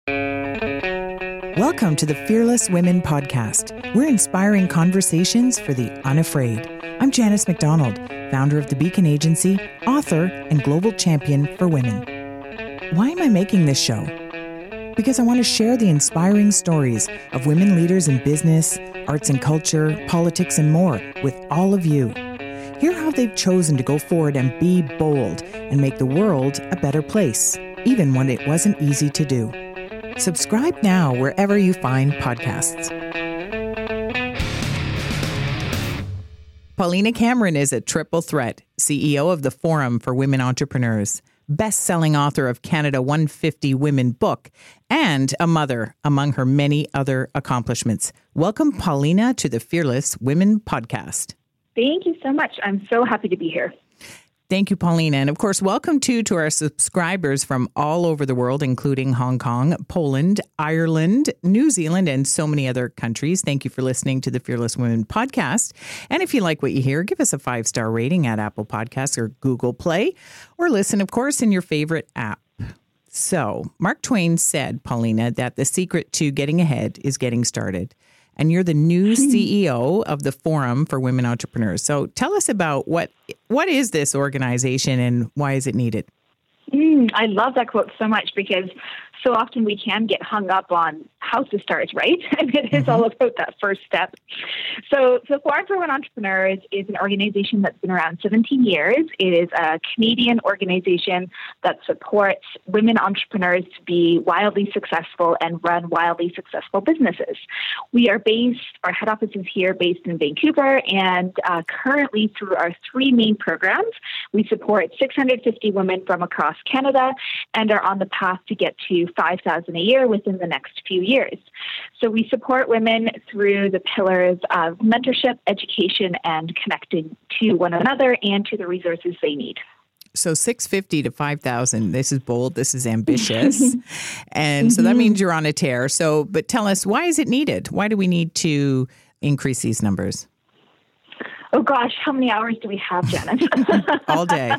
Welcome to the Fearless Women Podcast. We're inspiring conversations for the unafraid. I'm Janice McDonald, founder of the Beacon Agency, author, and global champion for women. Why am I making this show? Because I want to share the inspiring stories of women leaders in business, arts and culture, politics, and more with all of you. Hear how they've chosen to go forward and be bold and make the world a better place, even when it wasn't easy to do. Subscribe now wherever you find podcasts. Paulina Cameron is a triple threat, CEO of the Forum for Women Entrepreneurs, best-selling author of Canada 150 Women book, and a mother, among her many other accomplishments. Welcome, Paulina, to the Fearless Women Podcast. Thank you so much. I'm so happy to be here. Thank you, Paulina. And of course, welcome to our subscribers from all over the world, including Hong Kong, Poland, Ireland, New Zealand, and so many other countries. Thank you for listening to the Fearless Women Podcast. And if you like what you hear, give us a 5-star rating at Apple Podcasts or Google Play, or listen, of course, in your favorite app. So, Mark Twain said, Paulina, that the secret to getting ahead is getting started. And you're the new CEO of the Forum for Women Entrepreneurs. So tell us about what is this organization and why is it needed? I love that quote so much because so often we can get hung up on how to start, right? And it is all about that first step. So Forum for Women Entrepreneurs is an organization that's been around 17 years. It is a Canadian organization that supports women entrepreneurs to be wildly successful and run wildly successful businesses. Our head office is here based in Vancouver, and currently through our 3 main programs, we support 650 women from across Canada and are on the path to get to 5,000 a year within the next few years. So we support women through the pillars of mentorship, education, and connecting to one another and to the resources they need. So 650 to 5,000, this is bold, this is ambitious. And so that means you're on a tear. But tell us, why is it needed? Why do we need to increase these numbers? Oh gosh, how many hours do we have, Janice? All day.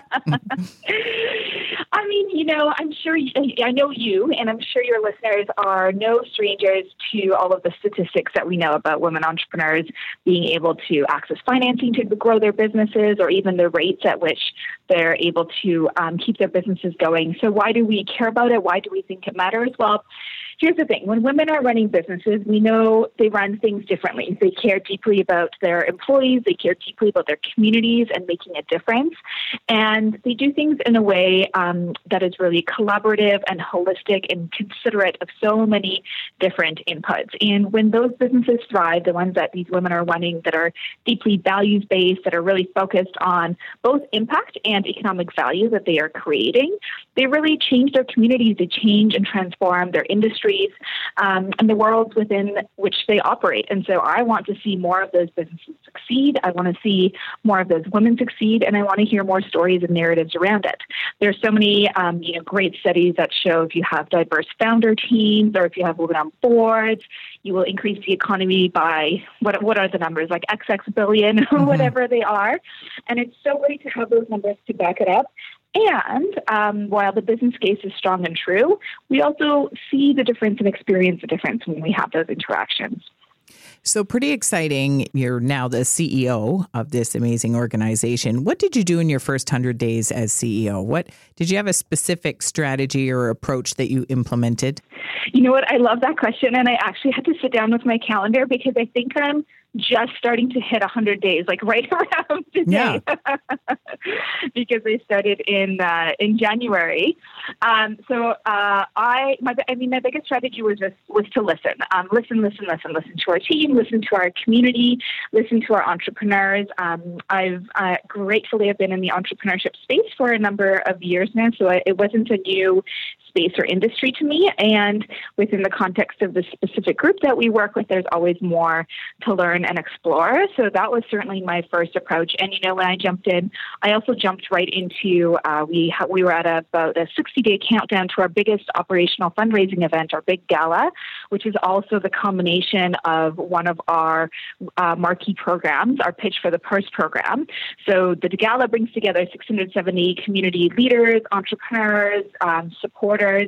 I mean, I know you, and I'm sure your listeners are no strangers to all of the statistics that we know about women entrepreneurs being able to access financing to grow their businesses, or even the rates at which they're able to keep their businesses going. So why do we care about it? Why do we think it matters? Well, here's the thing. When women are running businesses, we know they run things differently. They care deeply about their employees. They care deeply about their communities and making a difference. And they do things in a way that is really collaborative and holistic and considerate of so many different inputs. And when those businesses thrive, the ones that these women are running that are deeply values-based, that are really focused on both impact and economic value that they are creating, they really change their communities. They change and transform their industries and the worlds within which they operate. And so I want to see more of those businesses succeed. I want to see more of those women succeed, and I want to hear more stories and narratives around it. There's so many great studies that show if you have diverse founder teams or if you have women on boards, you will increase the economy by, what are the numbers, like XX billion or whatever they are. And it's so great to have those numbers to back it up. And while the business case is strong and true, we also see the difference and experience the difference when we have those interactions. So pretty exciting. You're now the CEO of this amazing organization. What did you do in your first 100 days as CEO? Did you have a specific strategy or approach that you implemented? You know what? I love that question. And I actually had to sit down with my calendar because I think I'm just starting to hit 100 days, like right around today, because I started in January. My biggest strategy was to listen, listen to our team, listen to our community, listen to our entrepreneurs. I've gratefully have been in the entrepreneurship space for a number of years now, so it wasn't a new space or industry to me. And within the context of the specific group that we work with, there's always more to learn and explore. So that was certainly my first approach. And, when I jumped in, I also jumped right into, we were at about a 60-day countdown to our biggest operational fundraising event, our big gala, which is also the combination of one of our marquee programs, our Pitch for the Purse program. So the gala brings together 670 community leaders, entrepreneurs, supporters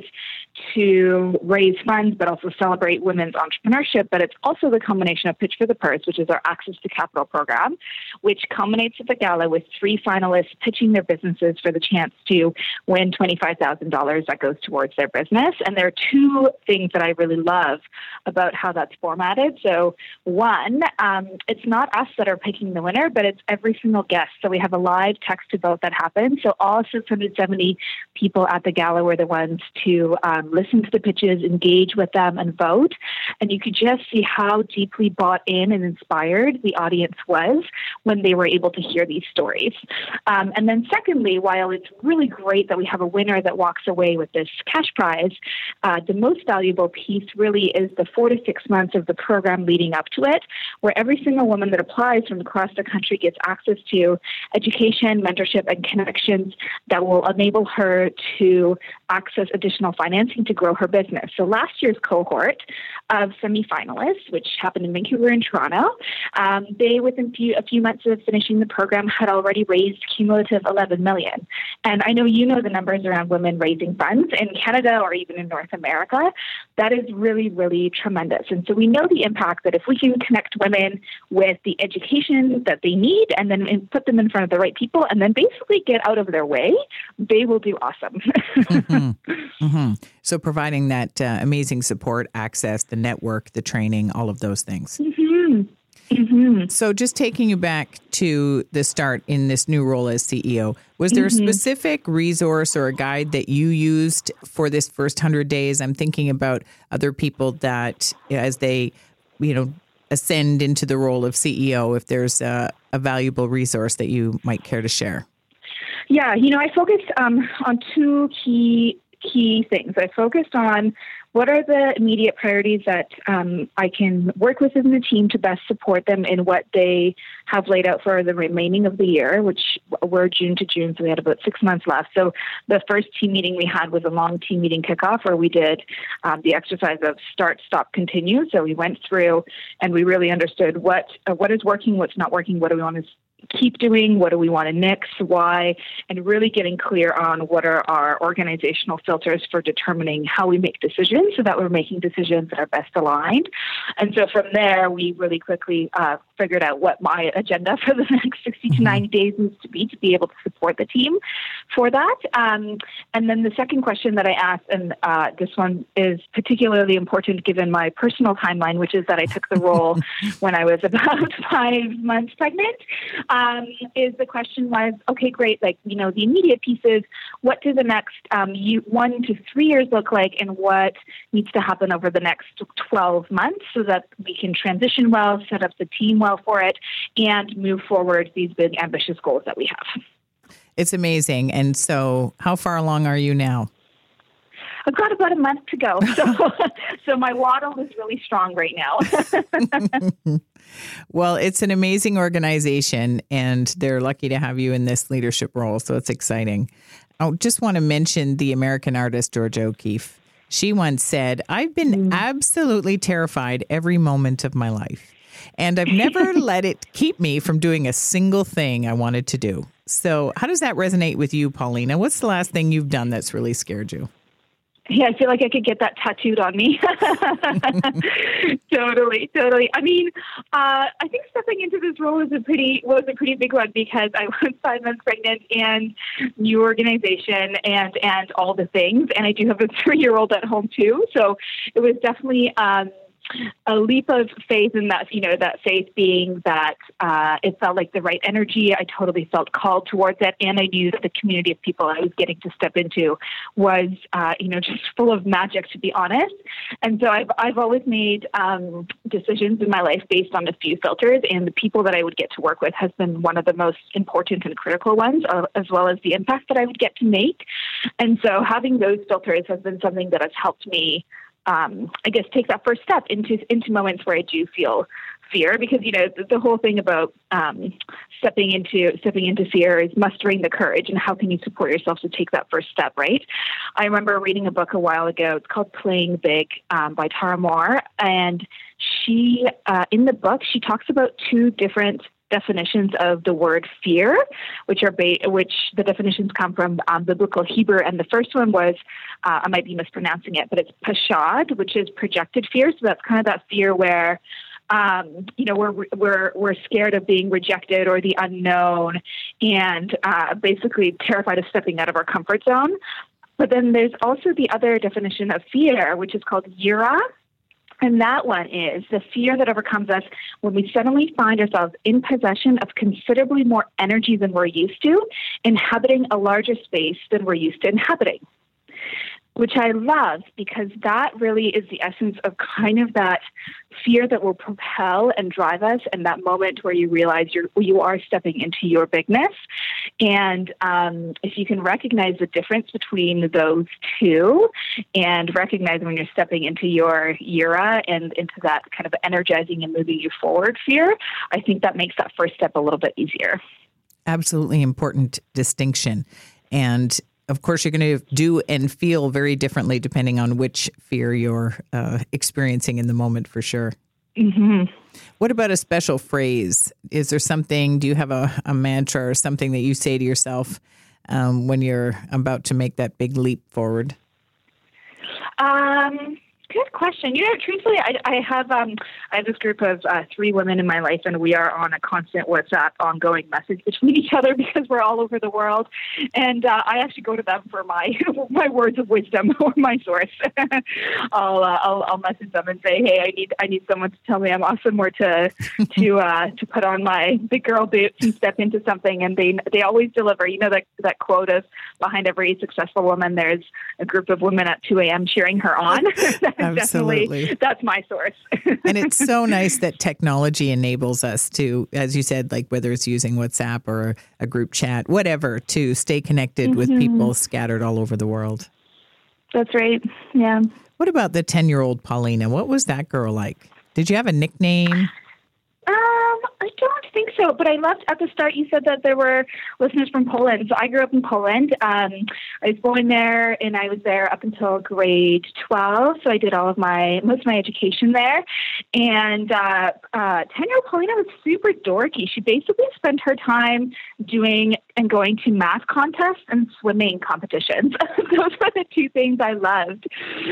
to raise funds, but also celebrate women's entrepreneurship. But it's also the combination of Pitch for the Purse, which is our Access to Capital program, which culminates at the gala with 3 finalists pitching their businesses for the chance to win $25,000 that goes towards their business. And there are 2 things that I really love about how that's formatted. So one, it's not us that are picking the winner, but it's every single guest. So we have a live text to vote that happens. So all 670 people at the gala were the ones to listen to the pitches, engage with them, and vote. And you could just see how deeply bought in and inspired the audience was when they were able to hear these stories. And then secondly, while it's really great that we have a winner that walks away with this cash prize, the most valuable piece really is the 4 to 6 months of the program leading up to it, where every single woman that applies from across the country gets access to education, mentorship, and connections that will enable her to access additional financing to grow her business. So last year's cohort of semifinalists, which happened in Vancouver and Toronto, they, within a few months of finishing the program, had already raised cumulative $11 million. And I know you know the numbers around women raising funds in Canada or even in North America. That is really, really tremendous. And so we know the impact that if we can connect women with the education that they need and then put them in front of the right people and then basically get out of their way, they will do awesome. So providing that amazing support, access, the network, the training, all of those things. So just taking you back to the start in this new role as CEO, was there a specific resource or a guide that you used for this first 100 days? I'm thinking about other people that as they, ascend into the role of CEO, if there's a valuable resource that you might care to share. Yeah, I focused on 2 key things. I focused on what are the immediate priorities that I can work within the team to best support them in what they have laid out for the remaining of the year, which we're June to June, so we had about 6 months left. So the first team meeting we had was a long team meeting kickoff where we did the exercise of start, stop, continue. So we went through and we really understood what is working, what's not working, what do we want to keep doing, what do we want to nix, why, and really getting clear on what are our organizational filters for determining how we make decisions so that we're making decisions that are best aligned. And so from there, we really quickly figured out what my agenda for the next 60 to 90 days needs to be able to support the team for that. And then the second question that I asked, and this one is particularly important given my personal timeline, which is that I took the role when I was about 5 months pregnant, is the question was, okay, great, the immediate pieces, what do the next 1 to 3 years look like, and what needs to happen over the next 12 months so that we can transition well, set up the team well for it, and move forward these big, ambitious goals that we have. It's amazing. And so how far along are you now? I've got about a month to go. So my waddle is really strong right now. Well, it's an amazing organization, and they're lucky to have you in this leadership role. So it's exciting. I just want to mention the American artist, Georgia O'Keeffe. She once said, "I've been absolutely terrified every moment of my life, and I've never let it keep me from doing a single thing I wanted to do." So how does that resonate with you, Paulina? What's the last thing you've done that's really scared you? Yeah, I feel like I could get that tattooed on me. Totally. I mean, I think stepping into this role was a pretty big one because I was 5 months pregnant and new organization and all the things. And I do have a 3-year-old at home too. So it was definitely a leap of faith in that, that faith being that it felt like the right energy. I totally felt called towards it. And I knew that the community of people I was getting to step into was, just full of magic, to be honest. And so I've always made decisions in my life based on a few filters, and the people that I would get to work with has been one of the most important and critical ones, as well as the impact that I would get to make. And so having those filters has been something that has helped me take that first step into moments where I do feel fear, because the whole thing about stepping into fear is mustering the courage, and how can you support yourself to take that first step, right? I remember reading a book a while ago. It's called Playing Big by Tara Moore, and she in the book she talks about 2 different definitions of the word fear, which the definitions come from biblical Hebrew. And the first one was, I might be mispronouncing it, but it's pashad, which is projected fear. So that's kind of that fear where we're scared of being rejected or the unknown, and basically terrified of stepping out of our comfort zone. But then there's also the other definition of fear, which is called yira. And that one is the fear that overcomes us when we suddenly find ourselves in possession of considerably more energy than we're used to, inhabiting a larger space than we're used to inhabiting. Which I love, because that really is the essence of kind of that fear that will propel and drive us, and that moment where you realize you are stepping into your bigness. And if you can recognize the difference between those two, and recognize when you're stepping into your yira and into that kind of energizing and moving you forward fear, I think that makes that first step a little bit easier. Absolutely important distinction. And of course, you're going to do and feel very differently depending on which fear you're experiencing in the moment, for sure. Mm-hmm. What about a special phrase? Is there something, do you have a mantra or something that you say to yourself when you're about to make that big leap forward? Good question. Truthfully, I have this group of 3 women in my life, and we are on a constant WhatsApp ongoing message between each other because we're all over the world. And I actually go to them for my words of wisdom or my source. I'll message them and say, hey, I need someone to tell me I'm awesome, or to put on my big girl boots and step into something. And they always deliver. You know that quote of behind every successful woman, there's a group of women at 2 a.m. cheering her on. Absolutely. That's my source. And it's so nice that technology enables us to, as you said, like whether it's using WhatsApp or a group chat, whatever, to stay connected with people scattered all over the world. That's right. Yeah. What about the 10-year-old Paulina? What was that girl like? Did you have a nickname? I don't think so, but I loved at the start you said that there were listeners from Poland. So I grew up in Poland. I was born there, and I was there up until grade 12. So I did most of my education there. And 10-year-old Paulina was super dorky. She basically spent her time doing and going to math contests and swimming competitions. Those were the 2 things I loved.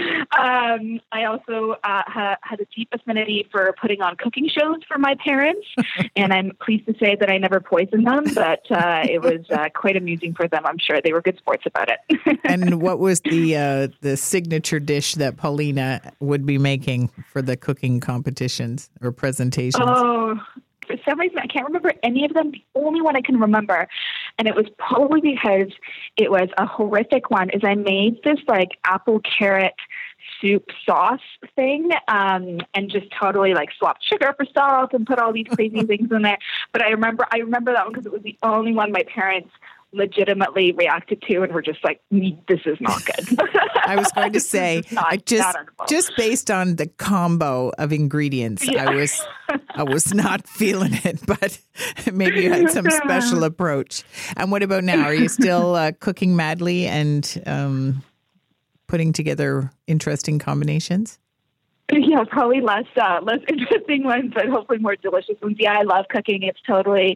I also had a deep affinity for putting on cooking shows for my parents. And I'm pleased to say that I never poisoned them, but it was quite amusing for them. I'm sure they were good sports about it. And what was the signature dish that Paulina would be making for the cooking competitions or presentations? Oh, for some reason, I can't remember any of them. The only one I can remember, and it was probably because it was a horrific one, is I made this like apple carrot soup sauce thing, and just totally like swapped sugar for salt and put all these crazy things in there. But I remember that one because it was the only one my parents legitimately reacted to and were just like, this is not good. I was going to say, just based on the combo of ingredients, yeah. I was not feeling it, but maybe you had some special approach. And what about now? Are you still cooking madly and putting together interesting combinations? Yeah, probably less interesting ones, but hopefully more delicious ones. Yeah, I love cooking. It's totally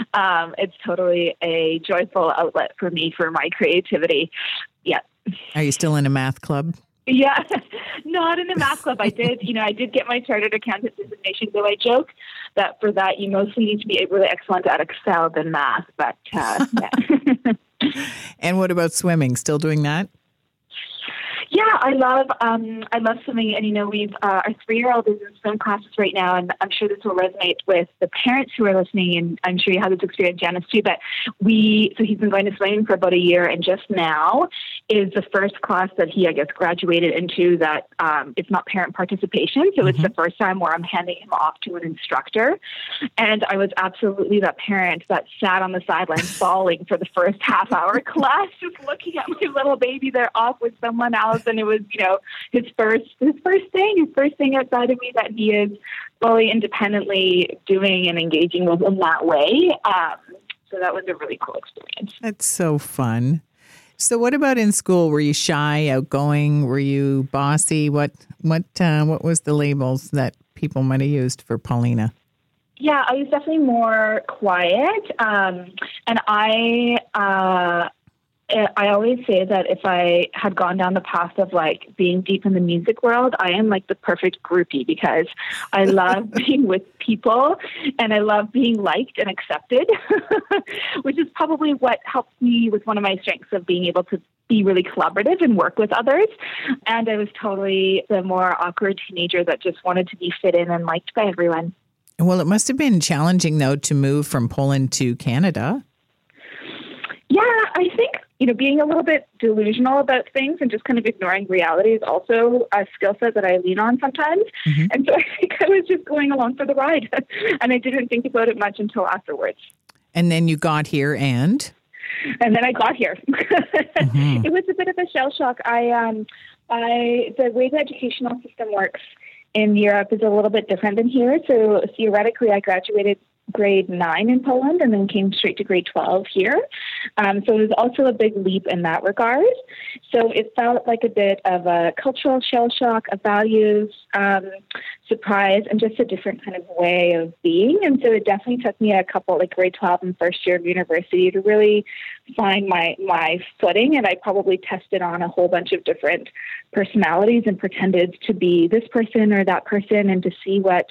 a joyful outlet for me, for my creativity. Yeah. Are you still in a math club? Yeah, not in a math club. I did get my chartered accountant designation, though I joke that for that you mostly need to be really excellent at Excel than math. But yeah. And what about swimming? Still doing that? Yeah, I love swimming, and we've our 3-year-old is in swim classes right now, and I'm sure this will resonate with the parents who are listening, and I'm sure you have this experience, Janice, too. But so he's been going to swimming for about a year, and just now is the first class that he, I guess, graduated into that it's not parent participation, so it's the first time where I'm handing him off to an instructor, and I was absolutely that parent that sat on the sidelines bawling for the first half-hour class, just looking at my little baby there off with someone else. And it was, his first thing outside of me that he is fully independently doing and engaging with in that way. So that was a really cool experience. That's so fun. So what about in school? Were you shy, outgoing? Were you bossy? What was the labels that people might have used for Paulina? Yeah, I was definitely more quiet. And I always say that if I had gone down the path of like being deep in the music world, I am like the perfect groupie because I love being with people and I love being liked and accepted, which is probably what helped me with one of my strengths of being able to be really collaborative and work with others. And I was totally the more awkward teenager that just wanted to be fit in and liked by everyone. Well, it must have been challenging, though, to move from Poland to Canada. Yeah, I think, being a little bit delusional about things and just kind of ignoring reality is also a skill set that I lean on sometimes. Mm-hmm. And so I think I was just going along for the ride and I didn't think about it much until afterwards. And then you got here and then I got here. Mm-hmm. It was a bit of a shell shock. The way the educational system works in Europe is a little bit different than here. So theoretically, I graduated grade 9 in Poland and then came straight to grade 12 here. So it was also a big leap in that regard. So it felt like a bit of a cultural shell shock, a values surprise, and just a different kind of way of being. And so it definitely took me a couple, like grade 12 and first year of university, to really find my footing. And I probably tested on a whole bunch of different personalities and pretended to be this person or that person and to see what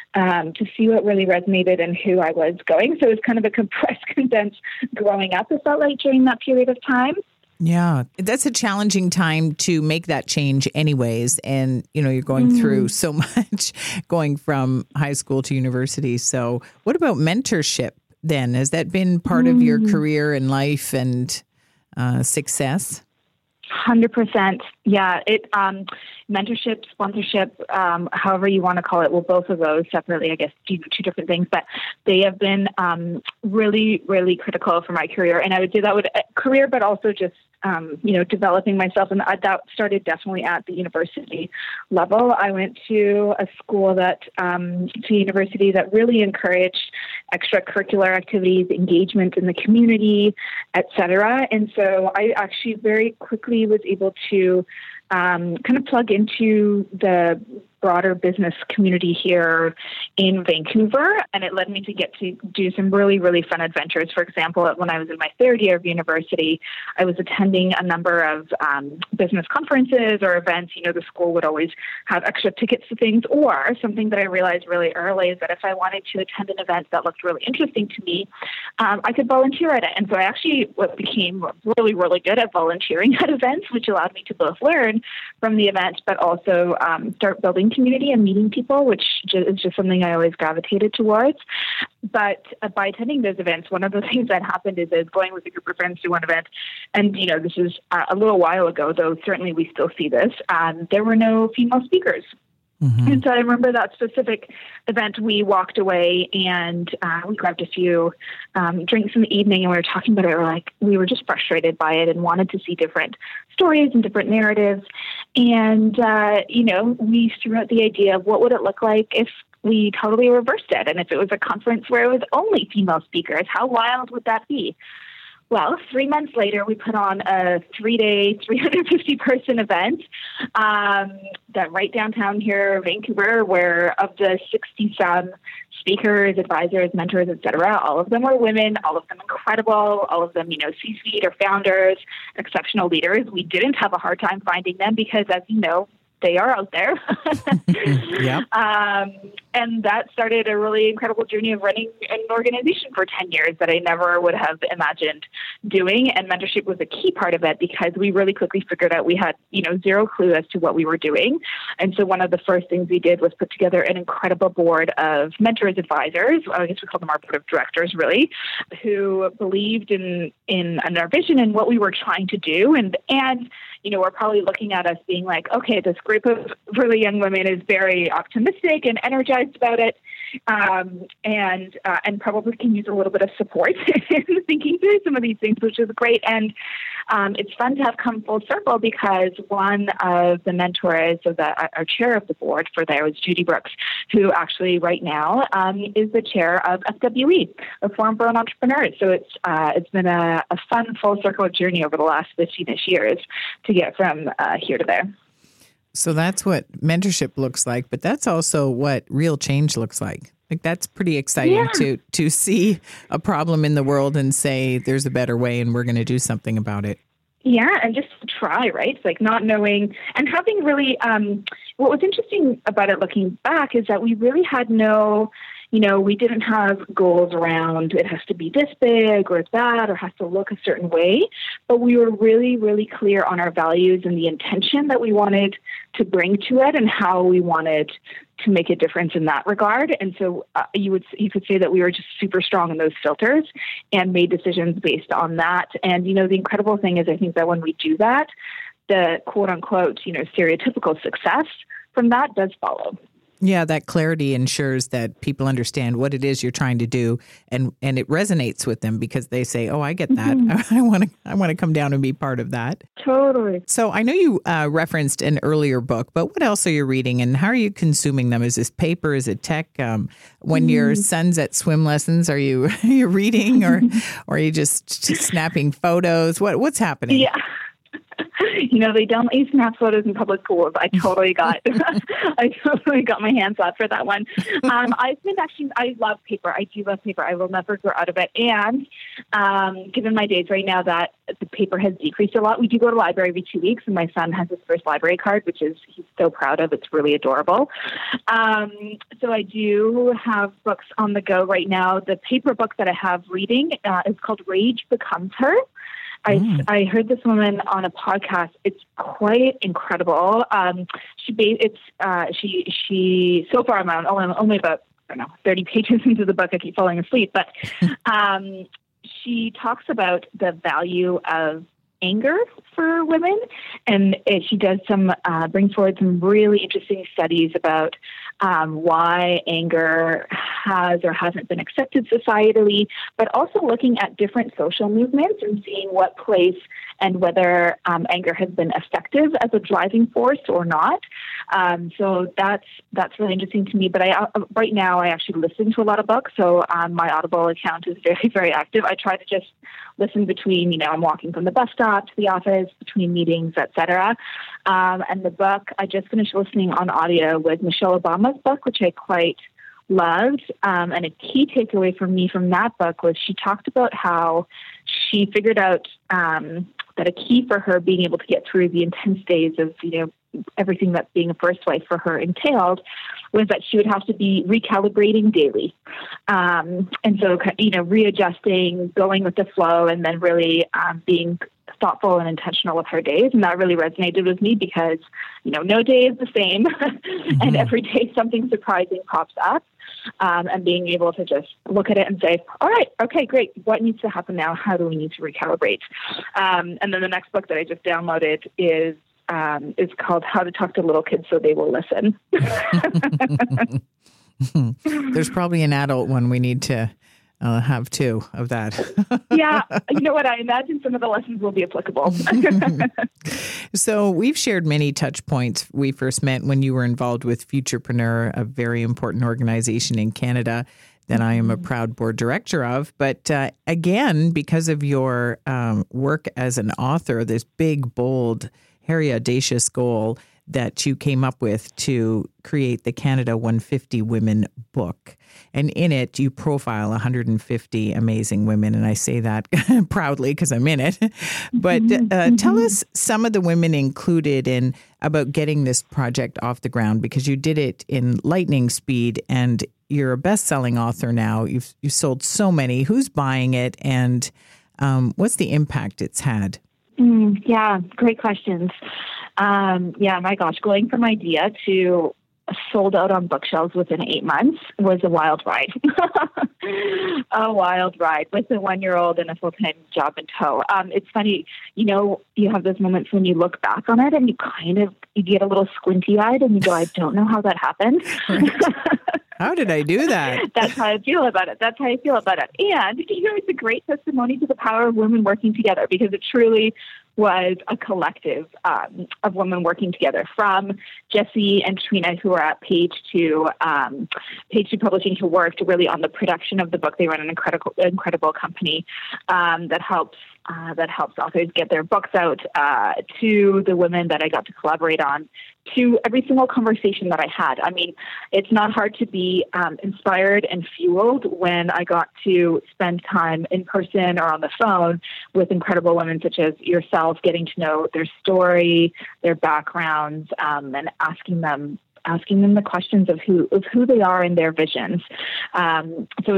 really resonated and who I was going. So it was kind of a compressed, condensed growing up, it felt like, during that period of time. Yeah, that's a challenging time to make that change anyways. And, you're going through so much going from high school to university. So what about mentorship then? Has that been part of your career and life and success? 100%. Yeah. Mentorship, sponsorship, however you want to call it. Well, both of those separately, I guess, do two different things, but they have been really, really critical for my career. And I would say that would career, but also just, developing myself. And that started definitely at the university level. I went to a school to university that really encouraged extracurricular activities, engagement in the community, et cetera. And so I actually very quickly was able to kind of plug into the broader business community here in Vancouver. And it led me to get to do some really, really fun adventures. For example, when I was in my third year of university, I was attending a number of business conferences or events. The school would always have extra tickets to things. Or something that I realized really early is that if I wanted to attend an event that looked really interesting to me, I could volunteer at it. And so I actually became really, really good at volunteering at events, which allowed me to both learn from the event, but also start building community and meeting people, which is just something I always gravitated towards. But by attending those events, one of the things that happened is going with a group of friends to one event, and this is a little while ago, though certainly we still see this, there were no female speakers. Mm-hmm. And so I remember that specific event, we walked away and we grabbed a few drinks in the evening and we were talking about it. We were just frustrated by it and wanted to see different stories and different narratives. And, we threw out the idea of what would it look like if we totally reversed it. And if it was a conference where it was only female speakers, how wild would that be? Well, 3 months later, we put on a 3-day, 350-person event that right downtown here, Vancouver, where of the 60-some speakers, advisors, mentors, et cetera, all of them were women, all of them incredible, all of them, C-suite or founders, exceptional leaders. We didn't have a hard time finding them because, as you know, they are out there. Yeah. And that started a really incredible journey of running an organization for 10 years that I never would have imagined doing. And mentorship was a key part of it because we really quickly figured out we had, zero clue as to what we were doing. And so one of the first things we did was put together an incredible board of mentors, advisors, I guess we call them our board of directors, really, who believed in our vision and what we were trying to do. And we're probably looking at us being like, okay, this group of really young women is very optimistic and energized about it, and probably can use a little bit of support in thinking through some of these things, which is great. And it's fun to have come full circle because one of the mentors, so our chair of the board for there was Judy Brooks, who actually right now is the chair of FWE, a Forum for Women Entrepreneurs. So it's been a fun full circle journey over the last 15-ish years to get from here to there. So that's what mentorship looks like, but that's also what real change looks like. Like that's pretty exciting to see a problem in the world and say there's a better way and we're going to do something about it. Yeah, and just try, right? It's like not knowing and having really, what was interesting about it looking back is that we really had no, we didn't have goals around it has to be this big or that or has to look a certain way, but we were really, really clear on our values and the intention that we wanted to bring to it and how we wanted to make a difference in that regard. And so you could say that we were just super strong in those filters and made decisions based on that. And, the incredible thing is I think that when we do that, the quote unquote, stereotypical success from that does follow. Yeah, that clarity ensures that people understand what it is you're trying to do, and it resonates with them because they say, "Oh, I get that. Mm-hmm. I want to come down and be part of that." Totally. So I know you referenced an earlier book, but what else are you reading, and how are you consuming them? Is this paper? Is it tech? When your son's at swim lessons, are you reading, or are you just snapping photos? What's happening? Yeah. They don't let you snap photos in public pools. I totally got my hands up for that one. I love paper. I do love paper. I will never grow out of it. And given my days right now that the paper has decreased a lot, we do go to the library every 2 weeks, and my son has his first library card, which he's so proud of. It's really adorable. So I do have books on the go right now. The paper book that I have reading is called Rage Becomes Her. I heard this woman on a podcast. It's quite incredible. She so far I'm only about 30 pages into the book. I keep falling asleep, but she talks about the value of anger for women, and she does brings forward some really interesting studies about why anger has or hasn't been accepted societally, but also looking at different social movements and seeing what place and whether anger has been effective as a driving force or not. So that's really interesting to me. But right now I actually listen to a lot of books, so my Audible account is very, very active. I try to just listen between, I'm walking from the bus stop to the office, between meetings, etc. And the book I just finished listening on audio was Michelle Obama's book, which I quite loved. And a key takeaway for me from that book was she talked about how she figured out that a key for her being able to get through the intense days of, everything that being a first wife for her entailed was that she would have to be recalibrating daily. And so, readjusting, going with the flow, and then really being thoughtful and intentional with her days. And that really resonated with me because, no day is the same. And every day something surprising pops up. And being able to just look at it and say, all right, okay, great. What needs to happen now? How do we need to recalibrate? And then the next book that I just downloaded is called How to Talk to Little Kids So They Will Listen. There's probably an adult one we need to have too of that. Yeah. You know what? I imagine some of the lessons will be applicable. So we've shared many touch points. We first met when you were involved with Futurepreneur, a very important organization in Canada that I am a proud board director of. But again, because of your work as an author, this big, bold, hairy, audacious goal that you came up with to create the Canada 150 Women book. And in it, you profile 150 amazing women. And I say that proudly because I'm in it. But tell us some of the women included in about getting this project off the ground, because you did it in lightning speed and you're a best-selling author now. You've sold so many. Who's buying it, and what's the impact it's had? Yeah, great questions. My gosh, going from idea to sold out on bookshelves within 8 months was a wild ride. A wild ride with a 1-year-old and a full-time job in tow. It's funny, you have those moments when you look back on it and you get a little squinty-eyed and you go, I don't know how that happened. Right. How did I do that? That's how I feel about it. And, it's a great testimony to the power of women working together, because it truly was a collective of women working together, from Jessie and Trina, who are at Page Two Publishing, who worked really on the production of the book. They run an incredible company that helps that helps authors get their books out, to the women that I got to collaborate on, to every single conversation that I had. I mean, it's not hard to be inspired and fueled when I got to spend time in person or on the phone with incredible women such as yourself, getting to know their story, their backgrounds, and asking them the questions of who they are and their visions. So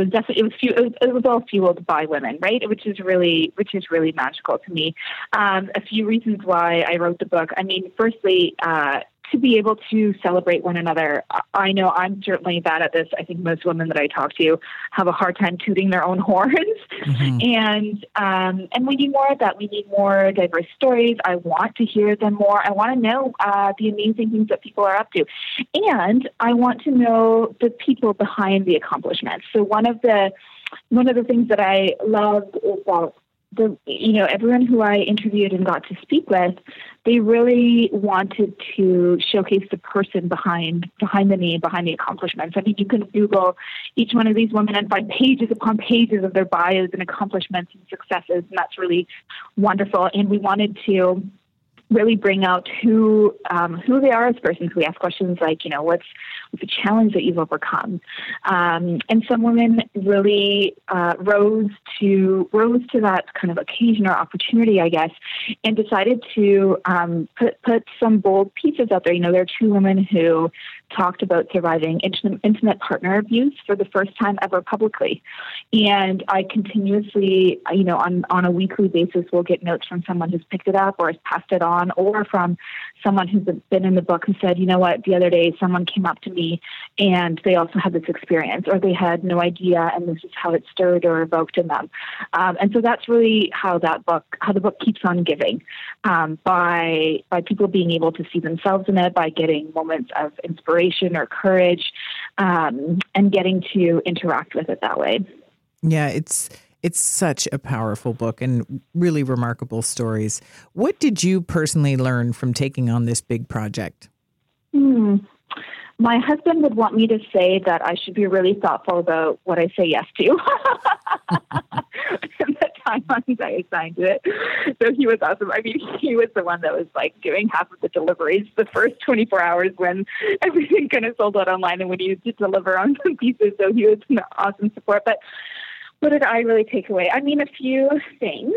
it was all fueled by women, right? Which is really magical to me. A few reasons why I wrote the book. I mean, firstly, to be able to celebrate one another. I know I'm certainly bad at this. I think most women that I talk to have a hard time tooting their own horns. Mm-hmm. And we need more of that. We need more diverse stories. I want to hear them more. I want to know the amazing things that people are up to. And I want to know the people behind the accomplishments. So one of the things that I loved is that everyone who I interviewed and got to speak with, they really wanted to showcase the person behind the name, behind the accomplishments. I mean, you can Google each one of these women and find pages upon pages of their bios and accomplishments and successes, and that's really wonderful. And we wanted to really bring out who they are as persons. We ask questions like, what's the challenge that you've overcome? And some women really rose to that kind of occasion or opportunity, I guess, and decided to put some bold pieces out there. There are two women who talked about surviving intimate partner abuse for the first time ever publicly. And I continuously, on a weekly basis, will get notes from someone who's picked it up or has passed it on, or from someone who's been in the book who said, the other day someone came up to me and they also had this experience, or they had no idea, and this is how it stirred or evoked in them. And so that's really how the book keeps on giving, by people being able to see themselves in it, by getting moments of inspiration or courage, and getting to interact with it that way. Yeah, it's such a powerful book and really remarkable stories. What did you personally learn from taking on this big project? My husband would want me to say that I should be really thoughtful about what I say yes to. The timelines I assigned to it. So he was awesome. I mean, he was the one that was doing half of the deliveries the first 24 hours when everything kind of sold out online and when he used to deliver on some pieces. So he was an awesome support. But what did I really take away? I mean, a few things.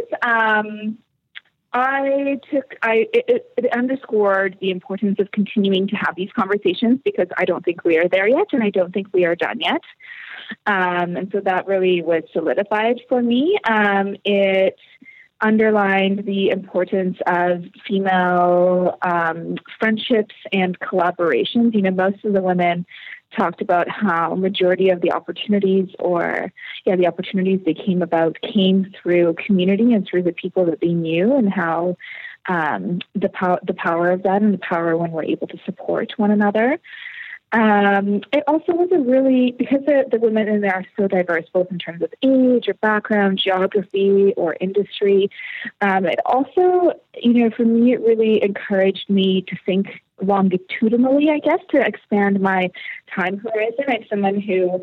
It underscored the importance of continuing to have these conversations, because I don't think we are there yet, and I don't think we are done yet. And so that really was solidified for me. It underlined the importance of female friendships and collaborations. Most of the women talked about how majority of the opportunities they came through community and through the people that they knew, and how the power of that, and the power when we're able to support one another. It also was because the women in there are so diverse, both in terms of age or background, geography or industry. It also, for me, it really encouraged me to think longitudinally, I guess, to expand my time horizon. I'm someone who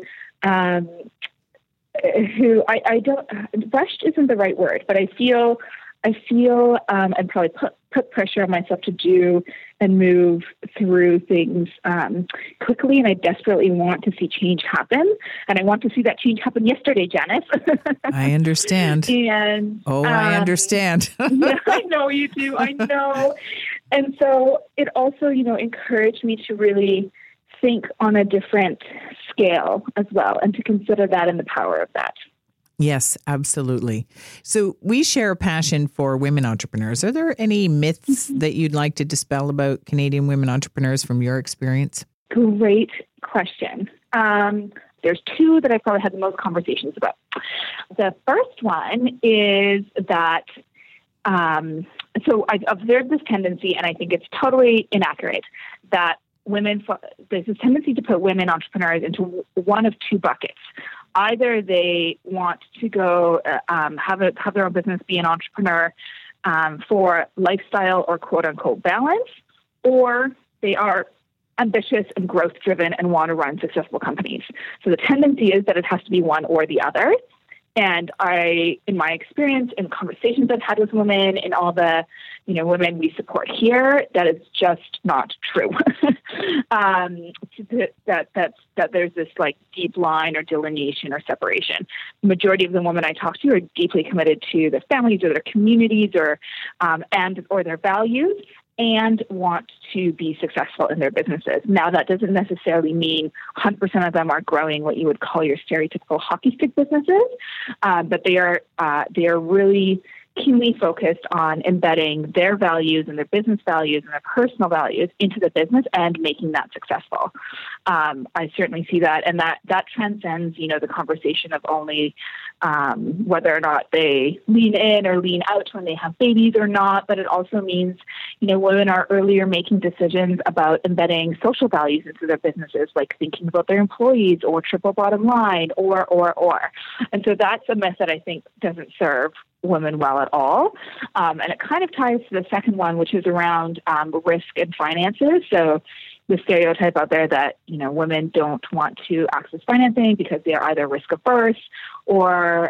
I don't, rushed isn't the right word, but I feel and probably put pressure on myself to do and move through things quickly. And I desperately want to see change happen. And I want to see that change happen yesterday, Janice. I understand. I understand. Yeah, I know you do. I know. And so it also, encouraged me to really think on a different scale as well, and to consider that and the power of that. Yes, absolutely. So we share a passion for women entrepreneurs. Are there any myths that you'd like to dispel about Canadian women entrepreneurs from your experience? Great question. There's two that I've probably had the most conversations about. The first one is that, so I've observed this tendency, and I think it's totally inaccurate, that there's this tendency to put women entrepreneurs into one of two buckets. Either they want to go have their own business, be an entrepreneur for lifestyle or quote unquote balance, or they are ambitious and growth driven and want to run successful companies. So the tendency is that it has to be one or the other. And in my experience, in conversations I've had with women, in all the, women we support here, that is just not true. That there's this like deep line or delineation or separation. The majority of the women I talk to are deeply committed to their families or their communities or their values, and want to be successful in their businesses. Now, that doesn't necessarily mean 100% of them are growing what you would call your stereotypical hockey stick businesses, but they are really keenly focused on embedding their values and their business values and their personal values into the business and making that successful. I certainly see that, and that transcends, the conversation of only whether or not they lean in or lean out when they have babies or not, but it also means, women are earlier making decisions about embedding social values into their businesses, like thinking about their employees or triple bottom line or. And so that's a myth that I think doesn't serve women well at all. And it kind of ties to the second one, which is around risk and finances. So the stereotype out there that, women don't want to access financing because they are either risk averse or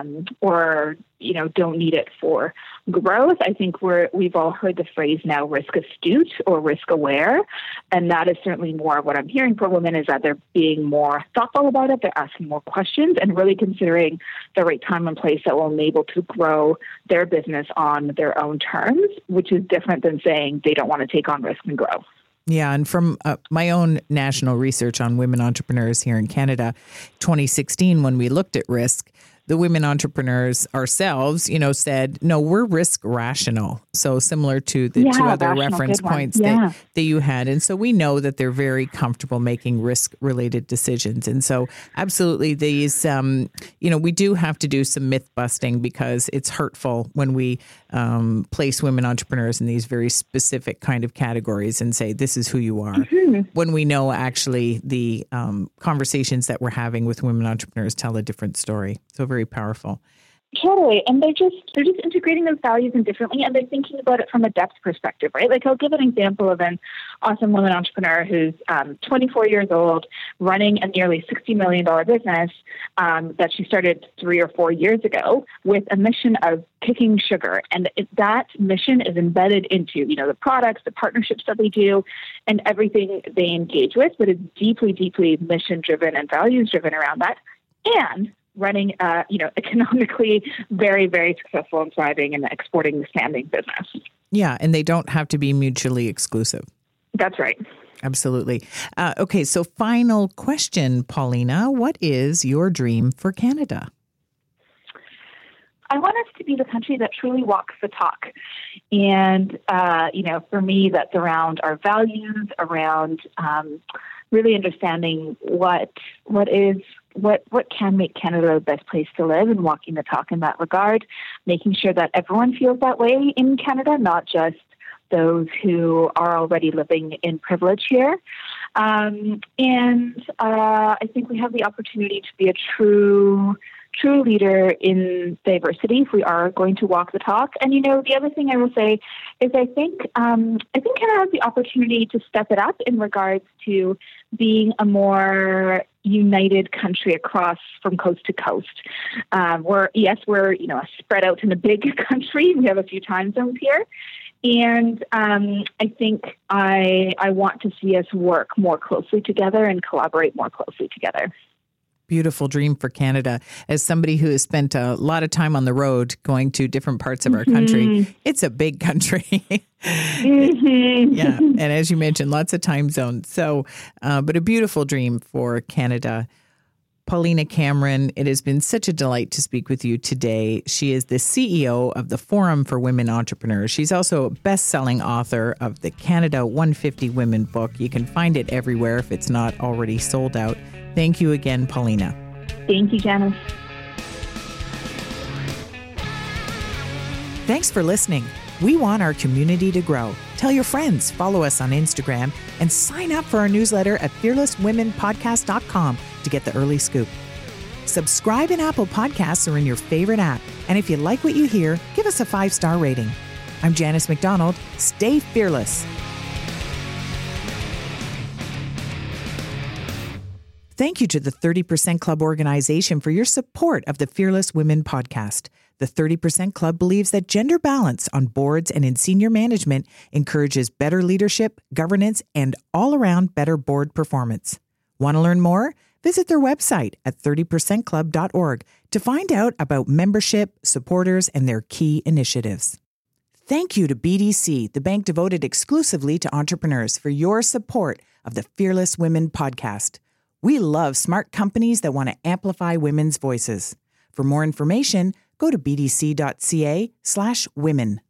don't need it for growth. I think we've all heard the phrase now, risk astute or risk aware. And that is certainly more of what I'm hearing from women, is that they're being more thoughtful about it. They're asking more questions and really considering the right time and place that will enable to grow their business on their own terms, which is different than saying they don't want to take on risk and grow. Yeah, and from my own national research on women entrepreneurs here in Canada, 2016, when we looked at risk, the women entrepreneurs ourselves, said, no, we're risk rational. So similar to the two other reference points that you had. And so we know that they're very comfortable making risk related decisions. And so absolutely these, we do have to do some myth busting, because it's hurtful when we place women entrepreneurs in these very specific kind of categories and say, this is who you are. Mm-hmm. When we know actually the conversations that we're having with women entrepreneurs tell a different story. So very powerful. Totally. And they're just integrating those values in differently, and they're thinking about it from a depth perspective, right? Like, I'll give an example of an awesome woman entrepreneur who's 24 years old, running a nearly $60 million business that she started 3 or 4 years ago with a mission of kicking sugar. And that mission is embedded into, the products, the partnerships that they do, and everything they engage with, but it's deeply, deeply mission-driven and values-driven around that. And running, economically very, very successful and thriving and exporting standing business. Yeah, and they don't have to be mutually exclusive. That's right. Absolutely. Okay, so final question, Paulina. What is your dream for Canada? I want us to be the country that truly walks the talk. And, for me, that's around our values, around really understanding what can make Canada the best place to live, and walking the talk in that regard, making sure that everyone feels that way in Canada, not just those who are already living in privilege here. And I think we have the opportunity to be a true leader in diversity if we are going to walk the talk. And, the other thing I will say is I think Canada has the opportunity to step it up in regards to being a more united country across from coast to coast. We're spread out in a big country. We have a few time zones here. And I think I want to see us work more closely together and collaborate more closely together. Beautiful dream for Canada. As somebody who has spent a lot of time on the road going to different parts of our country, it's a big country. Yeah. And as you mentioned, lots of time zones. So, but a beautiful dream for Canada. Paulina Cameron, it has been such a delight to speak with you today. She is the CEO of the Forum for Women Entrepreneurs. She's also a best-selling author of the Canada 150 Women book. You can find it everywhere if it's not already sold out. Thank you again, Paulina. Thank you, Janice. Thanks for listening. We want our community to grow. Tell your friends, follow us on Instagram, and sign up for our newsletter at fearlesswomenpodcast.com to get the early scoop. Subscribe in Apple Podcasts or in your favorite app. And if you like what you hear, give us a 5-star rating. I'm Janice McDonald. Stay fearless. Thank you to the 30% Club organization for your support of the Fearless Women podcast. The 30% Club believes that gender balance on boards and in senior management encourages better leadership, governance, and all-around better board performance. Want to learn more? Visit their website at 30percentclub.org to find out about membership, supporters, and their key initiatives. Thank you to BDC, the bank devoted exclusively to entrepreneurs, for your support of the Fearless Women podcast. We love smart companies that want to amplify women's voices. For more information, go to bdc.ca/women.